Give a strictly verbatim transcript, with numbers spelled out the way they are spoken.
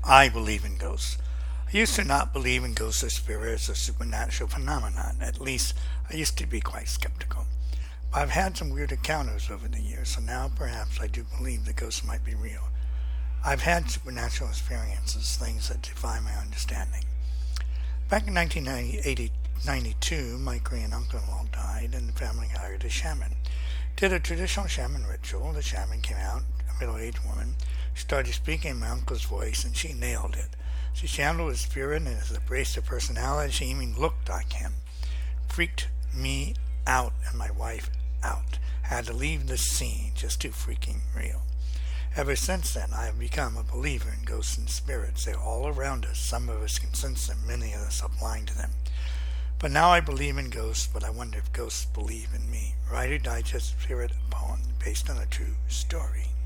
I believe in ghosts. I used to not believe in ghosts or spirits or supernatural phenomenon. At least, I used to be quite skeptical. But I've had some weird encounters over the years, so now perhaps I do believe that ghosts might be real. I've had supernatural experiences, things that defy my understanding. Back in nineteen ninety-two, my Korean uncle-in-law died, and the family hired a shaman. Did a traditional shaman ritual. The shaman came out, a middle-aged woman, started speaking in my uncle's voice, and she nailed it. She channeled his spirit and his abrasive personality. She even looked like him. Freaked me out and my wife out. Had to leave the scene, just too freaking real. Ever since then, I have become a believer in ghosts and spirits. They're all around us. Some of us can sense them. Many of us are blind to them. But now I believe in ghosts, but I wonder if ghosts believe in me. Writer Digest Spirit poem based on a true story.